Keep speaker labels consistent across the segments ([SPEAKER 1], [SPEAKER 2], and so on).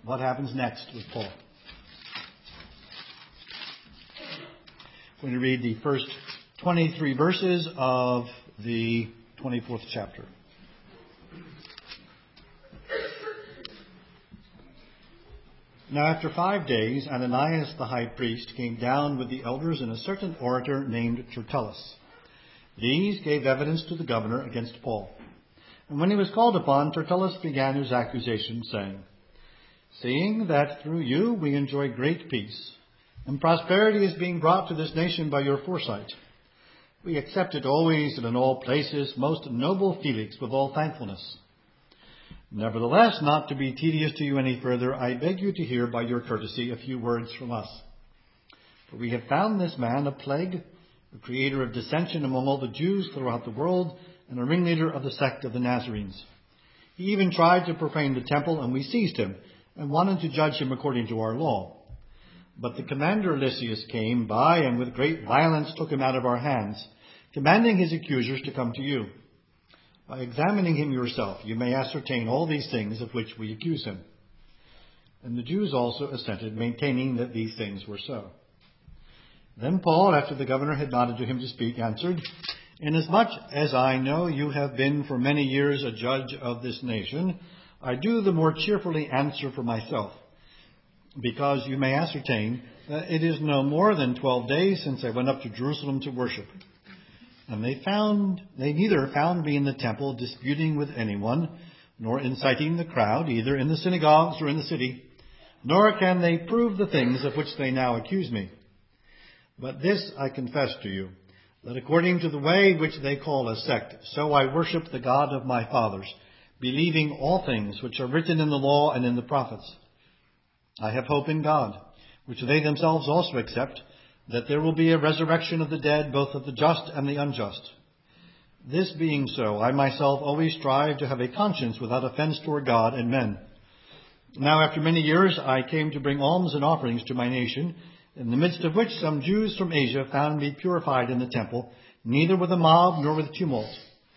[SPEAKER 1] what happens next with Paul. I'm going to read the first 23 verses of the 24th chapter. Now after 5 days, Ananias the high priest came down with the elders and a certain orator named Tertullus. These gave evidence to the governor against Paul. And when he was called upon, Tertullus began his accusation, saying, "Seeing that through you we enjoy great peace, and prosperity is being brought to this nation by your foresight, we accept it always and in all places, most noble Felix, with all thankfulness. Nevertheless, not to be tedious to you any further, I beg you to hear by your courtesy a few words from us. For we have found this man a plague, a creator of dissension among all the Jews throughout the world, and a ringleader of the sect of the Nazarenes. He even tried to profane the temple, and we seized him, and wanted to judge him according to our law. But the commander Lysias came by, and with great violence took him out of our hands, commanding his accusers to come to you. By examining him yourself, you may ascertain all these things of which we accuse him." And the Jews also assented, maintaining that these things were so. Then Paul, after the governor had nodded to him to speak, answered, "Inasmuch as I know you have been for many years a judge of this nation, I do the more cheerfully answer for myself, because you may ascertain that it is no more than 12 days since I went up to Jerusalem to worship. And they neither found me in the temple disputing with anyone, nor inciting the crowd, either in the synagogues or in the city, nor can they prove the things of which they now accuse me. But this I confess to you, that according to the way which they call a sect, so I worship the God of my fathers, believing all things which are written in the law and in the prophets. I have hope in God, which they themselves also accept, that there will be a resurrection of the dead, both of the just and the unjust. This being so, I myself always strive to have a conscience without offense toward God and men. Now after many years I came to bring alms and offerings to my nation, in the midst of which some Jews from Asia found me purified in the temple, neither with a mob nor with tumult.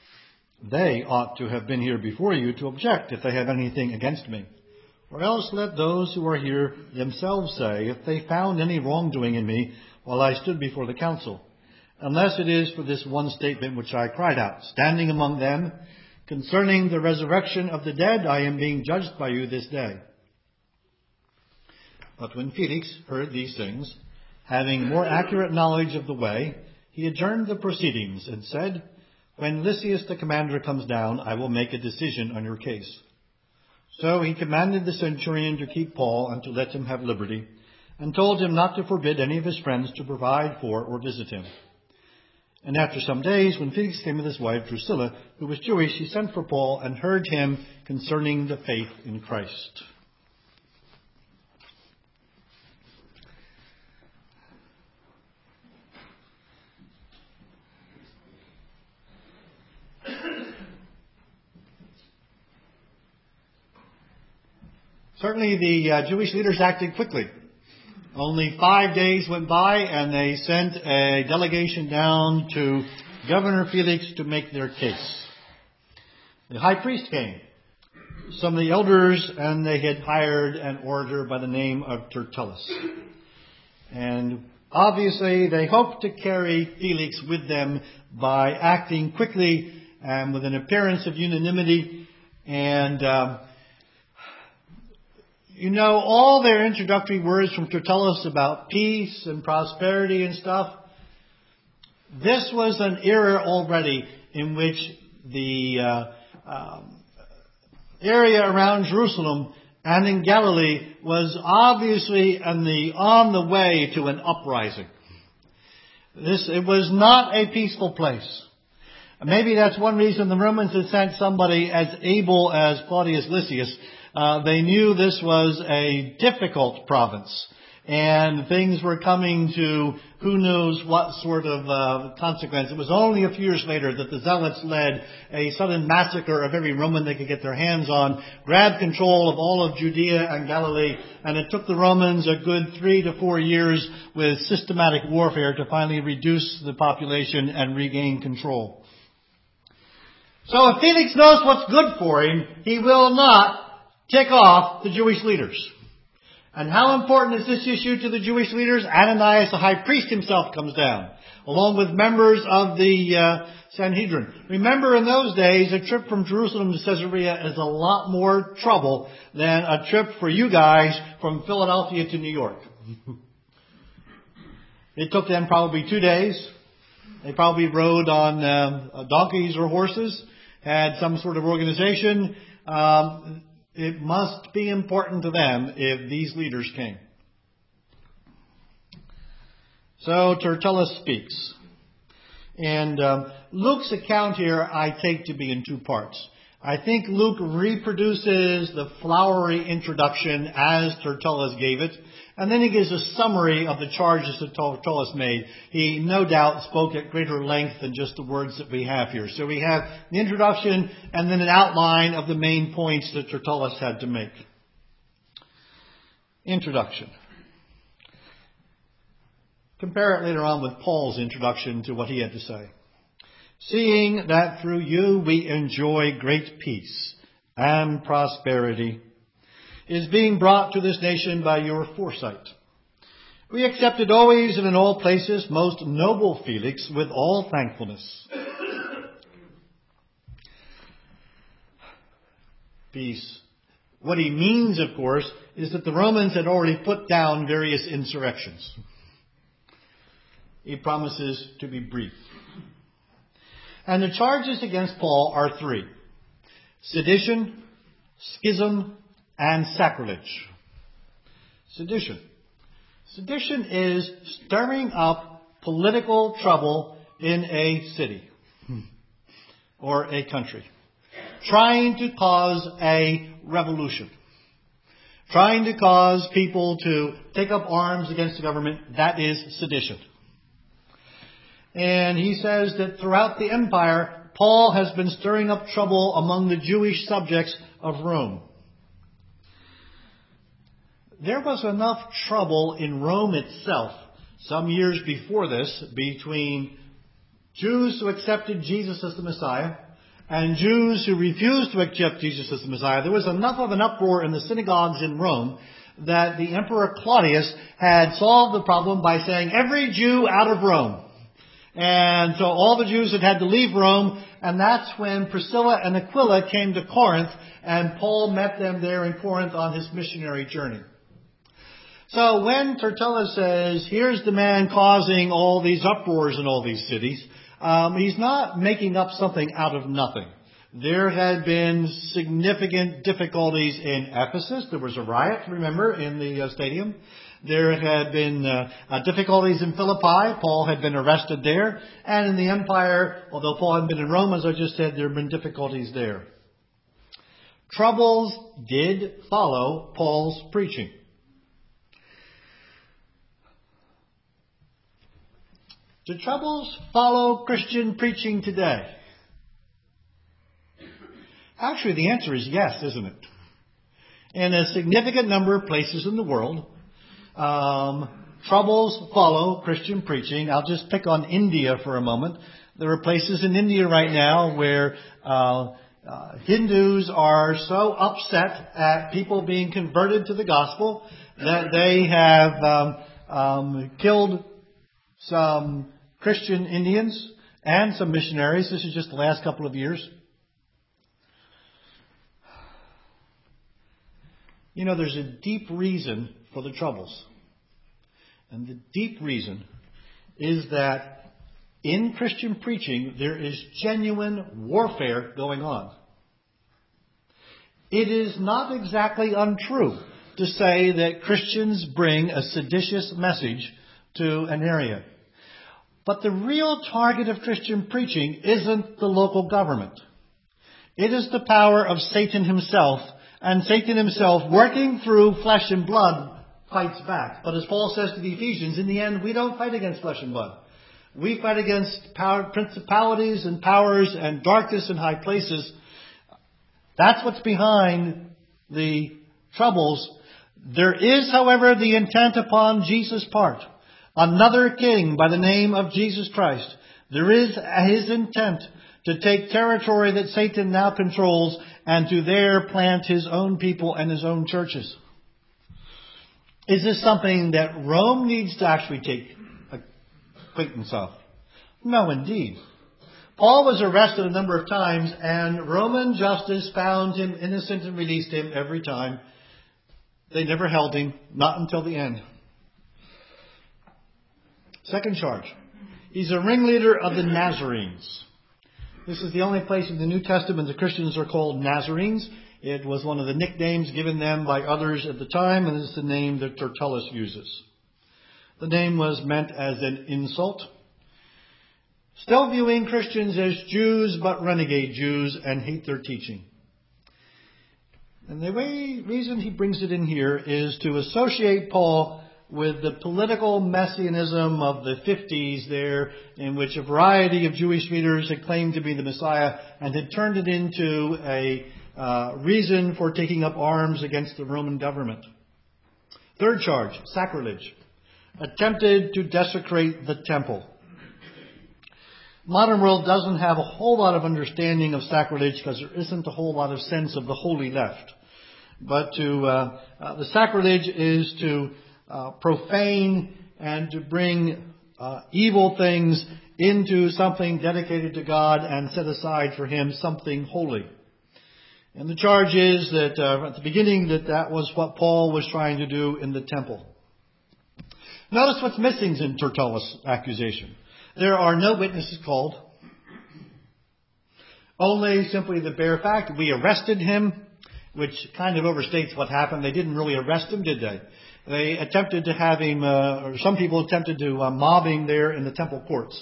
[SPEAKER 1] They ought to have been here before you to object if they have anything against me. Or else let those who are here themselves say if they found any wrongdoing in me while I stood before the council, unless it is for this one statement which I cried out, standing among them, concerning the resurrection of the dead, I am being judged by you this day." But when Felix heard these things, having more accurate knowledge of the way, he adjourned the proceedings and said, "When Lysias the commander comes down, I will make a decision on your case." So he commanded the centurion to keep Paul and to let him have liberty, and told him not to forbid any of his friends to provide for or visit him. And after some days, when Felix came with his wife Drusilla, who was Jewish, he sent for Paul and heard him concerning the faith in Christ. Certainly the Jewish leaders acted quickly. Only 5 days went by and they sent a delegation down to Governor Felix to make their case. The high priest came, some of the elders, and they had hired an orator by the name of Tertullus. And obviously they hoped to carry Felix with them by acting quickly and with an appearance of unanimity. And all their introductory words from Tertullus about peace and prosperity and stuff, this was an era already in which the area around Jerusalem and in Galilee was obviously on the way to an uprising. It was not a peaceful place. Maybe that's one reason the Romans had sent somebody as able as Claudius Lysias. They knew this was a difficult province, and things were coming to who knows what sort of consequence. It was only a few years later that the Zealots led a sudden massacre of every Roman they could get their hands on, grabbed control of all of Judea and Galilee, and it took the Romans a good 3 to 4 years with systematic warfare to finally reduce the population and regain control. So if Felix knows what's good for him, he will not tick off the Jewish leaders. And how important is this issue to the Jewish leaders? Ananias, the high priest himself, comes down, along with members of the Sanhedrin. Remember, in those days, a trip from Jerusalem to Caesarea is a lot more trouble than a trip for you guys from Philadelphia to New York. It took them probably 2 days. They probably rode on donkeys or horses, had some sort of organization. It must be important to them if these leaders came. So Tertullus speaks. And Luke's account here I take to be in two parts. I think Luke reproduces the flowery introduction as Tertullus gave it. And then he gives a summary of the charges that Tertullus made. He no doubt spoke at greater length than just the words that we have here. So we have the introduction and then an outline of the main points that Tertullus had to make. Introduction. Compare it later on with Paul's introduction to what he had to say. Seeing that through you we enjoy great peace and prosperity is being brought to this nation by your foresight. We accepted always and in all places most noble Felix with all thankfulness. Peace. What he means, of course, is that the Romans had already put down various insurrections. He promises to be brief. And the charges against Paul are three: sedition, schism, and sacrilege. Sedition. Sedition is stirring up political trouble in a city or a country. Trying to cause a revolution. Trying to cause people to take up arms against the government. That is sedition. And he says that throughout the empire, Paul has been stirring up trouble among the Jewish subjects of Rome. There was enough trouble in Rome itself some years before this between Jews who accepted Jesus as the Messiah and Jews who refused to accept Jesus as the Messiah. There was enough of an uproar in the synagogues in Rome that the Emperor Claudius had solved the problem by saying, every Jew out of Rome. And so all the Jews had to leave Rome, and that's when Priscilla and Aquila came to Corinth, and Paul met them there in Corinth on his missionary journey. So when Tertullus says, here's the man causing all these uproars in all these cities, he's not making up something out of nothing. There had been significant difficulties in Ephesus. There was a riot, remember, in the stadium. There had been difficulties in Philippi. Paul had been arrested there. And in the empire, although Paul hadn't been in Rome, as I just said, there had been difficulties there. Troubles did follow Paul's preaching. Do troubles follow Christian preaching today? Actually, the answer is yes, isn't it? In a significant number of places in the world, troubles follow Christian preaching. I'll just pick on India for a moment. There are places in India right now where Hindus are so upset at people being converted to the gospel that they have killed some Christian Indians and some missionaries. This is just the last couple of years. You know, there's a deep reason for the troubles. And the deep reason is that in Christian preaching, there is genuine warfare going on. It is not exactly untrue to say that Christians bring a seditious message to an area. But the real target of Christian preaching isn't the local government. It is the power of Satan himself, and Satan himself, working through flesh and blood, fights back. But as Paul says to the Ephesians, in the end, we don't fight against flesh and blood. We fight against principalities and powers and darkness in high places. That's what's behind the troubles. There is, however, the intent upon Jesus' part. Another king by the name of Jesus Christ. There is his intent to take territory that Satan now controls and to there plant his own people and his own churches. Is this something that Rome needs to actually take acquaintance of? No, indeed. Paul was arrested a number of times, and Roman justice found him innocent and released him every time. They never held him, not until the end. Second charge. He's a ringleader of the Nazarenes. This is the only place in the New Testament the Christians are called Nazarenes. It was one of the nicknames given them by others at the time, and it's the name that Tertullus uses. The name was meant as an insult. Still viewing Christians as Jews, but renegade Jews, and hate their teaching. And the reason he brings it in here is to associate Paul with the political messianism of the 50s there, in which a variety of Jewish leaders had claimed to be the Messiah and had turned it into a reason for taking up arms against the Roman government. Third charge, sacrilege. Attempted to desecrate the temple. Modern world doesn't have a whole lot of understanding of sacrilege because there isn't a whole lot of sense of the holy left. But the sacrilege is to profane and to bring evil things into something dedicated to God and set aside for Him something holy. And the charge is that at the beginning that was what Paul was trying to do in the temple. Notice what's missing in Tertullus' accusation. There are no witnesses called. Only simply the bare fact we arrested him, which kind of overstates what happened. They didn't really arrest him, did they? They attempted to have him, or some people attempted to mob him there in the temple courts.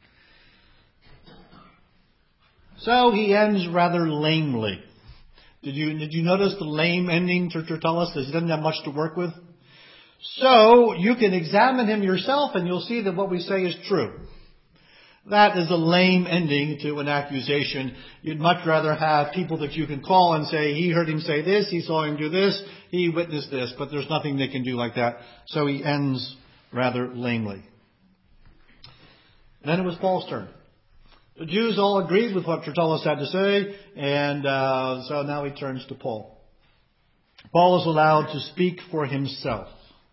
[SPEAKER 1] So he ends rather lamely. Did you notice the lame ending to Tertullus? He doesn't have much to work with. So you can examine him yourself and you'll see that what we say is true. That is a lame ending to an accusation. You'd much rather have people that you can call and say, he heard him say this, he saw him do this, he witnessed this, but there's nothing they can do like that. So he ends rather lamely. Then it was Paul's turn. The Jews all agreed with what Tertullus had to say, and so now he turns to Paul. Paul is allowed to speak for himself.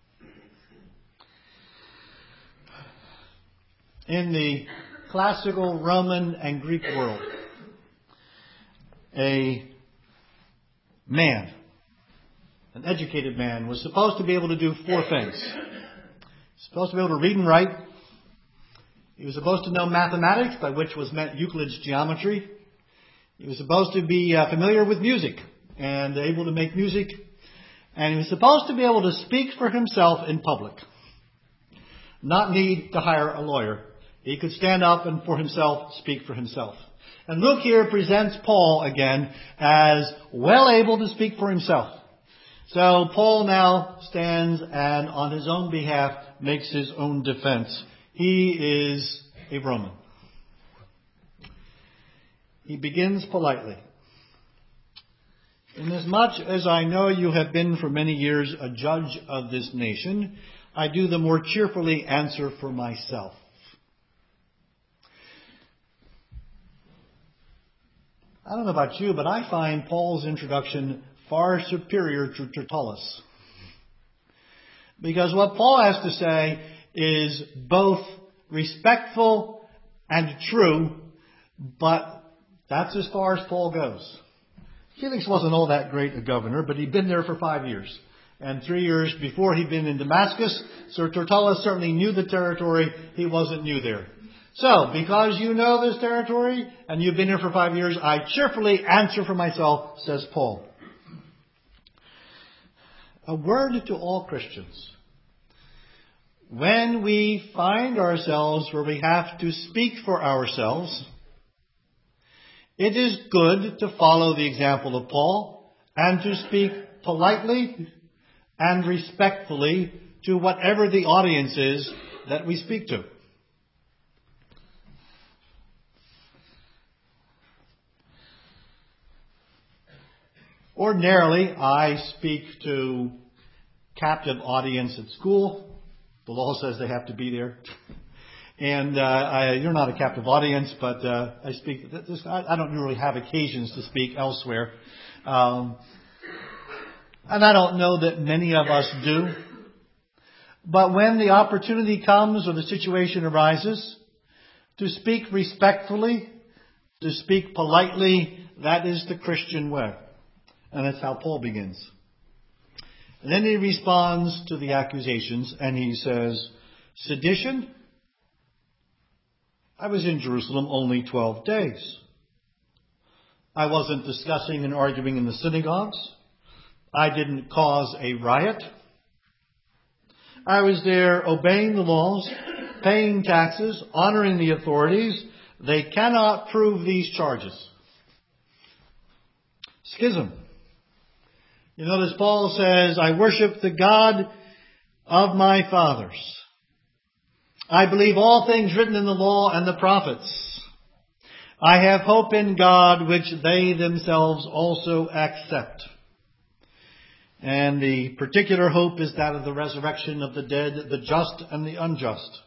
[SPEAKER 1] In the classical Roman and Greek world, a man, an educated man, was supposed to be able to do four things. He's supposed to be able to read and write. He was supposed to know mathematics, by which was meant Euclid's geometry. He was supposed to be familiar with music and able to make music. And he was supposed to be able to speak for himself in public. Not need to hire a lawyer. He could stand up and for himself speak for himself. And Luke here presents Paul again as well able to speak for himself. So Paul now stands and on his own behalf makes his own defense. He is a Roman. He begins politely. Inasmuch as I know you have been for many years a judge of this nation, I do the more cheerfully answer for myself. I don't know about you, but I find Paul's introduction far superior to Tertullus. Because what Paul has to say is both respectful and true, but that's as far as Paul goes. Felix wasn't all that great a governor, but he'd been there for 5 years. And 3 years before he'd been in Damascus, so Tertullus certainly knew the territory. He wasn't new there. So, because you know this territory and you've been here for 5 years, I cheerfully answer for myself, says Paul. A word to all Christians. When we find ourselves where we have to speak for ourselves, it is good to follow the example of Paul and to speak politely and respectfully to whatever the audience is that we speak to. Ordinarily, I speak to captive audience at school. The law says they have to be there. And you're not a captive audience, but I speak. I don't really have occasions to speak elsewhere, and I don't know that many of us do. But when the opportunity comes or the situation arises, to speak respectfully, to speak politely, that is the Christian way, and that's how Paul begins. And then he responds to the accusations, and he says, "Sedition? I was in Jerusalem only 12 days. I wasn't discussing and arguing in the synagogues. I didn't cause a riot. I was there obeying the laws, paying taxes, honoring the authorities. They cannot prove these charges." Schism. You notice Paul says, "I worship the God of my fathers. I believe all things written in the law and the prophets. I have hope in God, which they themselves also accept." And the particular hope is that of the resurrection of the dead, the just and the unjust.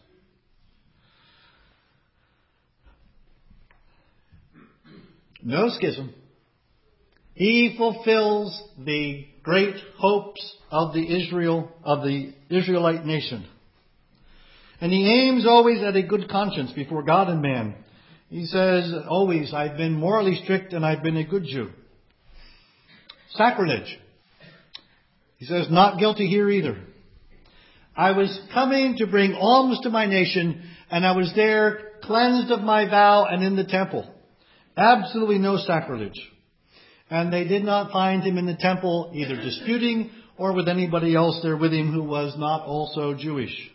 [SPEAKER 1] No schism. He fulfills the great hopes of the Israelite nation. And he aims always at a good conscience before God and man. He says, always, "I've been morally strict and I've been a good Jew." Sacrilege. He says, "Not guilty here either. I was coming to bring alms to my nation, and I was there cleansed of my vow and in the temple." Absolutely no sacrilege. And they did not find him in the temple either disputing or with anybody else there with him who was not also Jewish.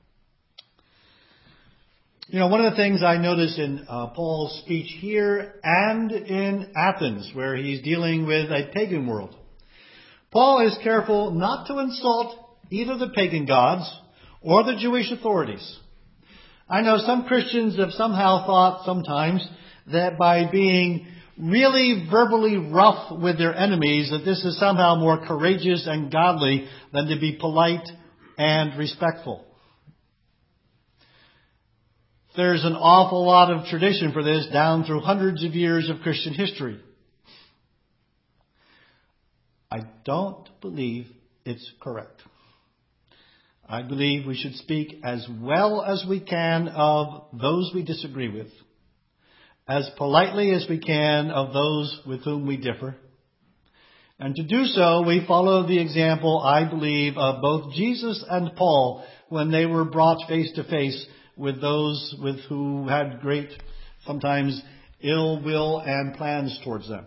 [SPEAKER 1] You know, one of the things I noticed in Paul's speech here and in Athens, where he's dealing with a pagan world, Paul is careful not to insult either the pagan gods or the Jewish authorities. I know some Christians have somehow thought sometimes that by being really verbally rough with their enemies, that this is somehow more courageous and godly than to be polite and respectful. There's an awful lot of tradition for this down through hundreds of years of Christian history. I don't believe it's correct. I believe we should speak as well as we can of those we disagree with, as politely as we can of those with whom we differ. And to do so, we follow the example, I believe, of both Jesus and Paul when they were brought face to face with those with who had great, sometimes ill will and plans towards them.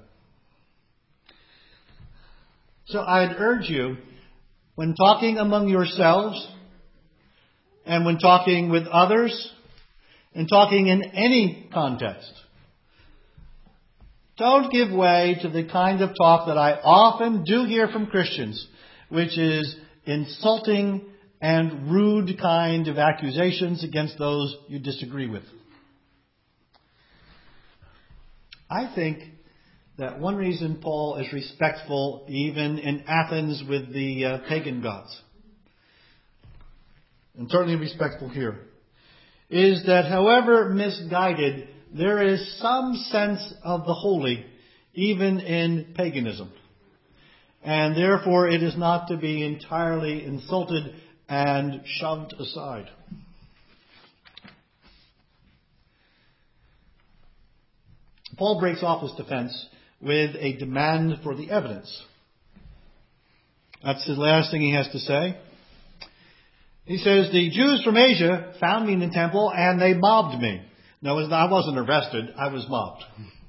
[SPEAKER 1] So I'd urge you, when talking among yourselves, and when talking with others, and talking in any context, don't give way to the kind of talk that I often do hear from Christians, which is insulting and rude kind of accusations against those you disagree with. I think that one reason Paul is respectful even in Athens with the pagan gods, and certainly respectful here, is that however misguided, there is some sense of the holy even in paganism. And therefore it is not to be entirely insulted and shoved aside. Paul breaks off his defense with a demand for the evidence. That's the last thing he has to say. He says, "The Jews from Asia found me in the temple and they mobbed me." No, I wasn't arrested. I was mobbed.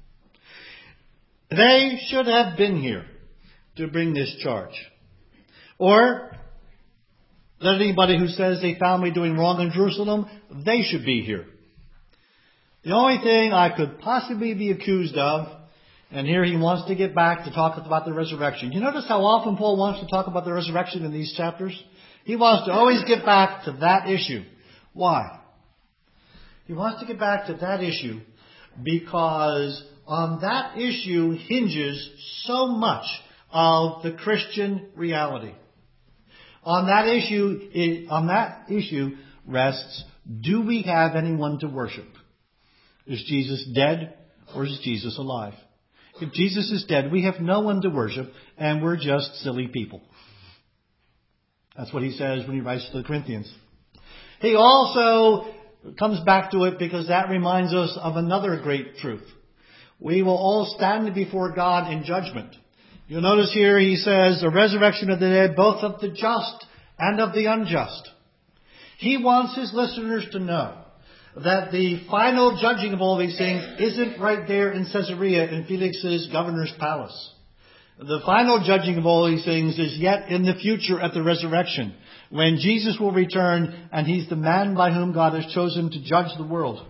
[SPEAKER 1] "They should have been here to bring this charge. Or that anybody who says they found me doing wrong in Jerusalem, they should be here. The only thing I could possibly be accused of," and here he wants to get back to talk about the resurrection. You notice how often Paul wants to talk about the resurrection in these chapters? He wants to always get back to that issue. Why? He wants to get back to that issue because on that issue hinges so much of the Christian reality. On that issue rests Do we have anyone to worship? Is Jesus dead or is Jesus alive? If Jesus is dead, we have no one to worship and we're just silly people. That's what he says when he writes to the Corinthians. He also comes back to it because that reminds us of another great truth. We will all stand before God in judgment. You'll notice here he says the resurrection of the dead, both of the just and of the unjust. He wants his listeners to know that the final judging of all these things isn't right there in Caesarea in Felix's governor's palace. The final judging of all these things is yet in the future at the resurrection, when Jesus will return and he's the man by whom God has chosen to judge the world.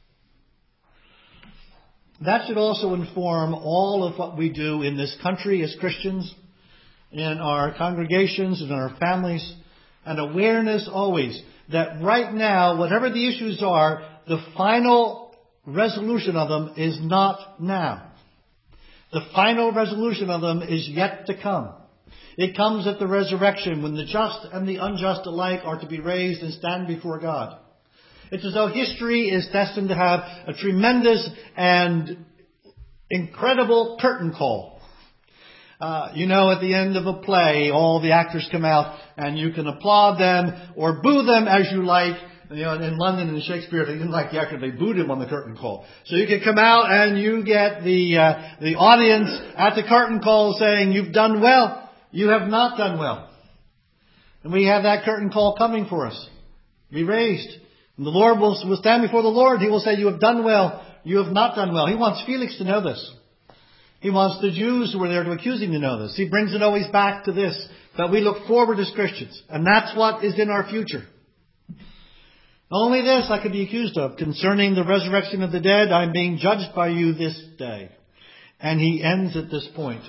[SPEAKER 1] That should also inform all of what we do in this country as Christians, in our congregations, in our families, and awareness always that right now, whatever the issues are, the final resolution of them is not now. The final resolution of them is yet to come. It comes at the resurrection when the just and the unjust alike are to be raised and stand before God. It's as though history is destined to have a tremendous and incredible curtain call. At the end of a play, all the actors come out and you can applaud them or boo them as you like. In London and Shakespeare, they didn't like the actor, they booed him on the curtain call. So you can come out and you get the audience at the curtain call saying, "You've done well. You have not done well." And we have that curtain call coming for us. Be raised. And the Lord will stand before the Lord. He will say, "You have done well. You have not done well." He wants Felix to know this. He wants the Jews who were there to accuse him to know this. He brings it always back to this, that we look forward as Christians. And that's what is in our future. Only this I could be accused of. Concerning the resurrection of the dead, I am being judged by you this day. And he ends at this point.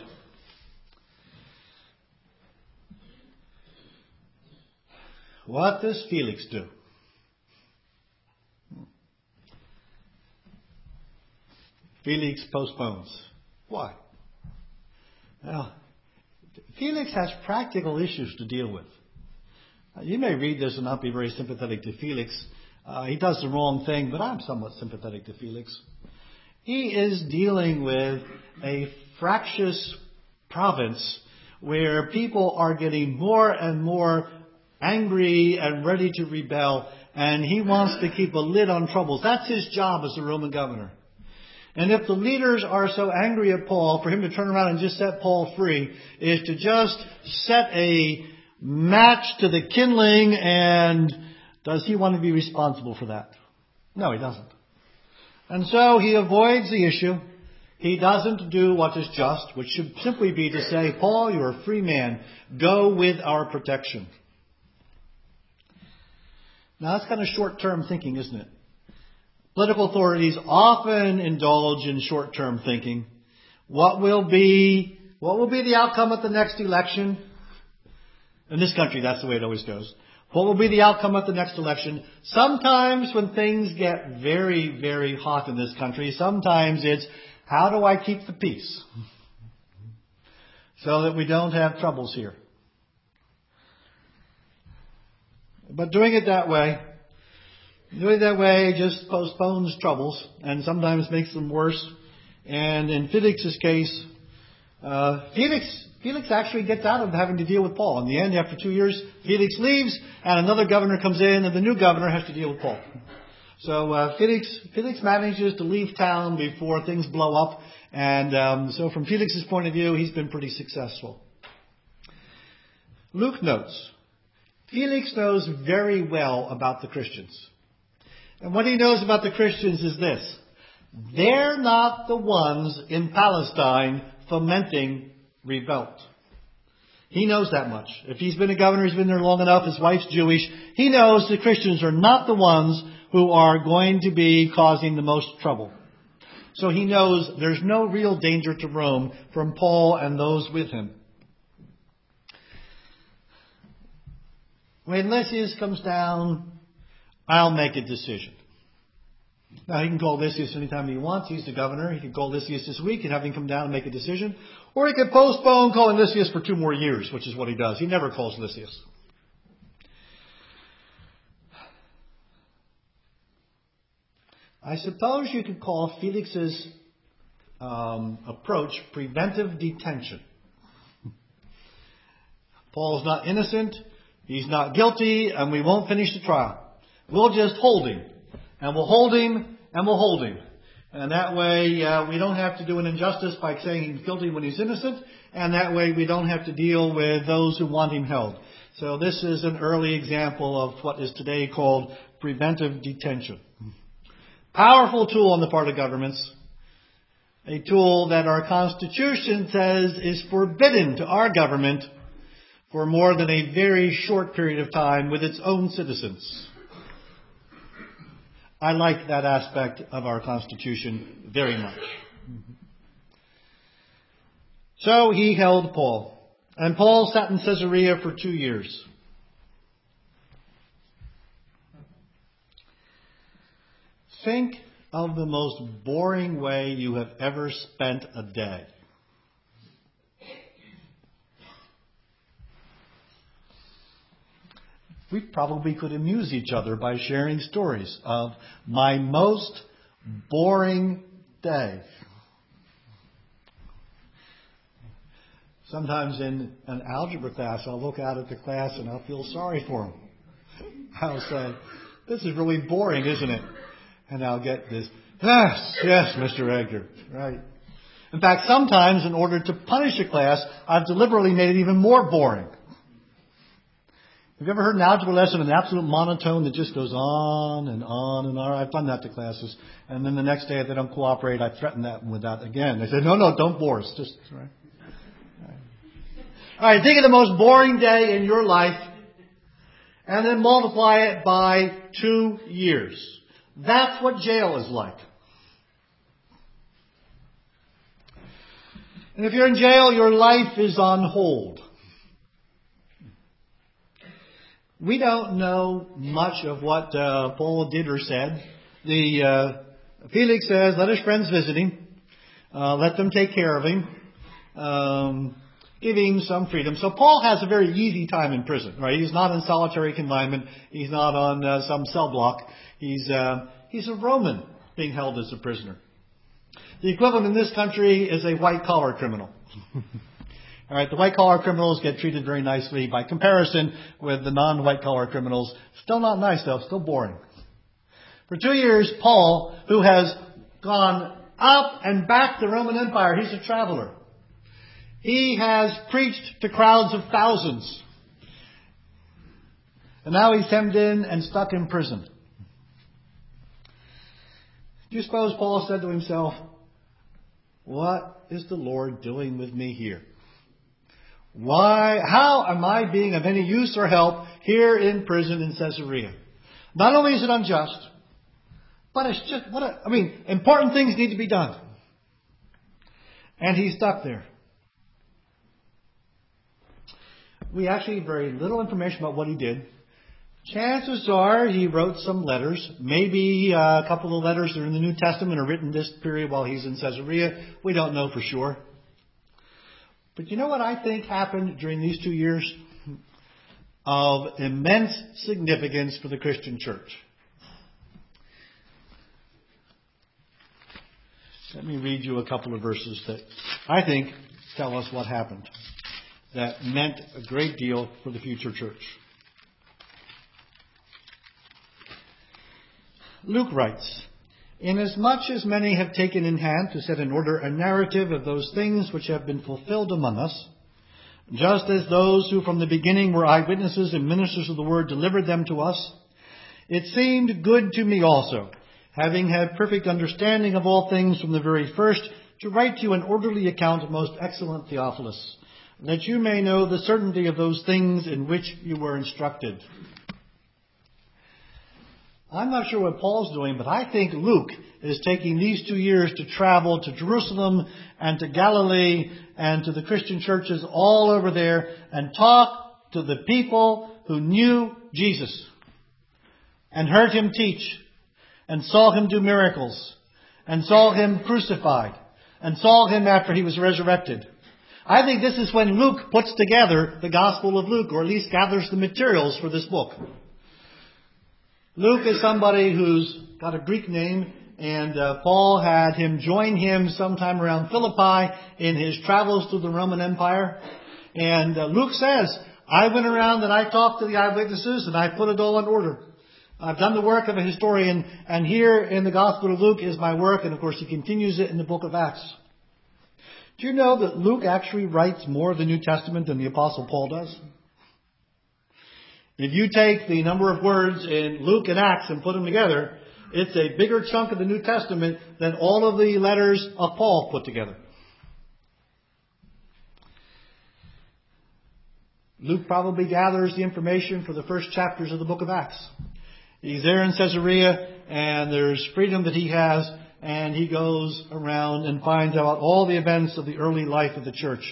[SPEAKER 1] What does Felix do? Felix postpones. Why? Well, Felix has practical issues to deal with. You may read this and not be very sympathetic to Felix. He does the wrong thing, but I'm somewhat sympathetic to Felix. He is dealing with a fractious province where people are getting more and more angry and ready to rebel, and he wants to keep a lid on troubles. That's his job as a Roman governor. And if the leaders are so angry at Paul, for him to turn around and just set Paul free is to just set a match to the kindling, and does he want to be responsible for that? No, he doesn't. And so he avoids the issue. He doesn't do what is just, which should simply be to say, "Paul, you're a free man. Go with our protection." Now that's kind of short-term thinking, isn't it? Political authorities often indulge in short-term thinking. What will be the outcome at the next election? In this country, that's the way it always goes. What will be the outcome at the next election? Sometimes when things get very, very hot in this country, sometimes it's, how do I keep the peace so that we don't have troubles here? But doing it that way just postpones troubles and sometimes makes them worse. And in Felix's case, Felix actually gets out of having to deal with Paul. In the end, after 2 years, Felix leaves and another governor comes in and the new governor has to deal with Paul. So Felix manages to leave town before things blow up. And so from Felix's point of view, he's been pretty successful. Luke notes, Felix knows very well about the Christians. And what he knows about the Christians is this: they're not the ones in Palestine fomenting revolt. He knows that much. If he's been a governor, he's been there long enough, his wife's Jewish, he knows the Christians are not the ones who are going to be causing the most trouble. So he knows there's no real danger to Rome from Paul and those with him. When Lysias comes down, I'll make a decision. Now, he can call Lysias anytime he wants. He's the governor. He can call Lysias this week and have him come down and make a decision. Or he could postpone calling Lysias for 2 more years, which is what he does. He never calls Lysias. I suppose you could call Felix's approach preventive detention. Paul's not innocent, he's not guilty, and we won't finish the trial. We'll just hold him, and we'll hold him, and we'll hold him. And that way we don't have to do an injustice by saying he's guilty when he's innocent, and that way we don't have to deal with those who want him held. So this is an early example of what is today called preventive detention. Powerful tool on the part of governments. A tool that our Constitution says is forbidden to our government for more than a very short period of time with its own citizens. I like that aspect of our Constitution very much. So he held Paul. And Paul sat in Caesarea for 2 years. Think of the most boring way you have ever spent a day. We probably could amuse each other by sharing stories of my most boring day. Sometimes in an algebra class, I'll look out at the class and I'll feel sorry for them. I'll say, this is really boring, isn't it? And I'll get this, yes, Mr. Edgar, right. In fact, sometimes in order to punish a class, I've deliberately made it even more boring. Have you ever heard an algebra lesson in absolute monotone that just goes on and on and on? I've done that to classes. And then the next day, if they don't cooperate, I threaten that with that again. They say, no, don't bore us. Just, right. All right, think of the most boring day in your life and then multiply it by 2 years. That's what jail is like. And if you're in jail, your life is on hold. We don't know much of what Paul did or said. Felix says, let his friends visit him. Let them take care of him. Give him some freedom. So Paul has a very easy time in prison, right? He's not in solitary confinement. He's not on some cell block. He's a Roman being held as a prisoner. The equivalent in this country is a white-collar criminal. All right, the white-collar criminals get treated very nicely by comparison with the non-white-collar criminals. Still not nice, though. Still boring. For 2 years, Paul, who has gone up and back the Roman Empire, he's a traveler. He has preached to crowds of thousands. And now he's hemmed in and stuck in prison. Do you suppose Paul said to himself, what is the Lord doing with me here? How am I being of any use or help here in prison in Caesarea? Not only is it unjust, but it's just, important things need to be done. And he's stuck there. We actually have very little information about what he did. Chances are he wrote some letters. Maybe a couple of letters that are in the New Testament are written this period while he's in Caesarea. We don't know for sure. But you know what I think happened during these 2 years? Of immense significance for the Christian church. Let me read you a couple of verses that I think tell us what happened. That meant a great deal for the future church. Luke writes, inasmuch as many have taken in hand to set in order a narrative of those things which have been fulfilled among us, just as those who from the beginning were eyewitnesses and ministers of the word delivered them to us, it seemed good to me also, having had perfect understanding of all things from the very first, to write to you an orderly account, most excellent Theophilus, that you may know the certainty of those things in which you were instructed. I'm not sure what Paul's doing, but I think Luke is taking these 2 years to travel to Jerusalem and to Galilee and to the Christian churches all over there and talk to the people who knew Jesus and heard him teach and saw him do miracles and saw him crucified and saw him after he was resurrected. I think this is when Luke puts together the Gospel of Luke, or at least gathers the materials for this book. Luke is somebody who's got a Greek name. And Paul had him join him sometime around Philippi in his travels through the Roman Empire. And Luke says, I went around and I talked to the eyewitnesses and I put it all in order. I've done the work of a historian, and here in the Gospel of Luke is my work, and of course he continues it in the book of Acts. Do you know that Luke actually writes more of the New Testament than the Apostle Paul does? If you take the number of words in Luke and Acts and put them together, it's a bigger chunk of the New Testament than all of the letters of Paul put together. Luke probably gathers the information for the first chapters of the book of Acts. He's there in Caesarea, and there's freedom that he has, and he goes around and finds out all the events of the early life of the church.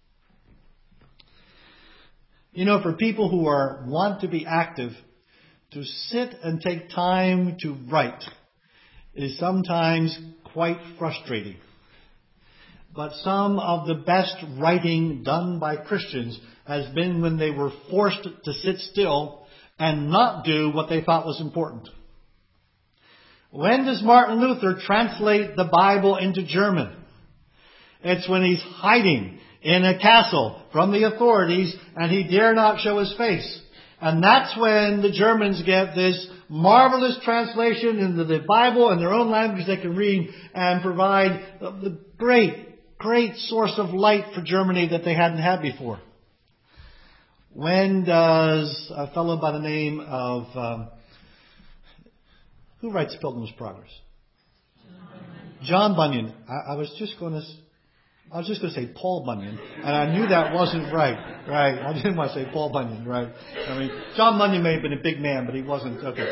[SPEAKER 1] You know, for people who want to be active, to sit and take time to write is sometimes quite frustrating. But some of the best writing done by Christians has been when they were forced to sit still and not do what they thought was important. When does Martin Luther translate the Bible into German? It's when he's hiding in a castle from the authorities and he dare not show his face. And that's when the Germans get this marvelous translation into the Bible in their own language they can read and provide the great source of light for Germany that they hadn't had before. When does a fellow by the name of, who writes Pilgrim's Progress? John Bunyan. I was just going to say Paul Bunyan, and I knew that wasn't right. Right? I didn't want to say Paul Bunyan, right? I mean, John Bunyan may have been a big man, but he wasn't. Okay.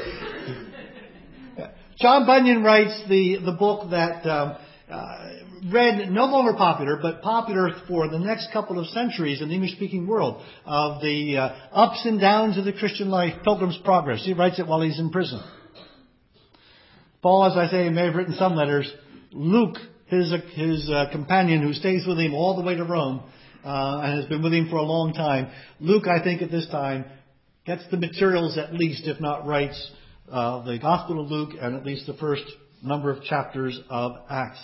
[SPEAKER 1] John Bunyan writes the book that read no longer popular, but popular for the next couple of centuries in the English-speaking world, of the ups and downs of the Christian life, Pilgrim's Progress. He writes it while he's in prison. Paul, as I say, may have written some letters. Luke, his companion who stays with him all the way to Rome and has been with him for a long time. Luke, I think at this time, gets the materials at least, if not writes, the Gospel of Luke and at least the first number of chapters of Acts.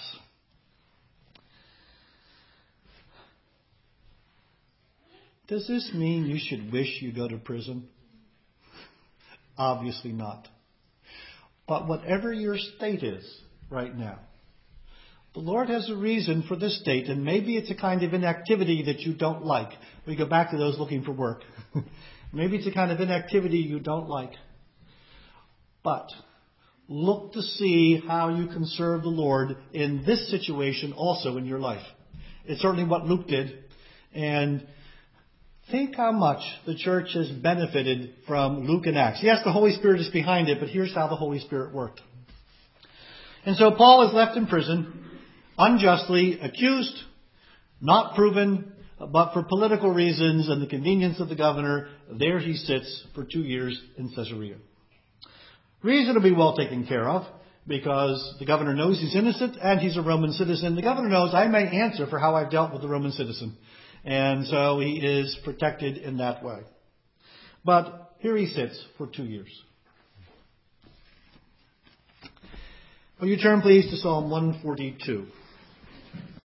[SPEAKER 1] Does this mean you should wish you go to prison? Obviously not. But whatever your state is right now, the Lord has a reason for this state, and maybe it's a kind of inactivity that you don't like. We go back to those looking for work. Maybe it's a kind of inactivity you don't like. But look to see how you can serve the Lord in this situation also in your life. It's certainly what Luke did. And think how much the church has benefited from Luke and Acts. Yes, the Holy Spirit is behind it, but here's how the Holy Spirit worked. And so Paul is left in prison, unjustly accused, not proven, but for political reasons and the convenience of the governor, there he sits for 2 years in Caesarea. Reasonably well taken care of, because the governor knows he's innocent and he's a Roman citizen. The governor knows I may answer for how I've dealt with the Roman citizen. And so he is protected in that way. But here he sits for 2 years. Will you turn please to Psalm 142.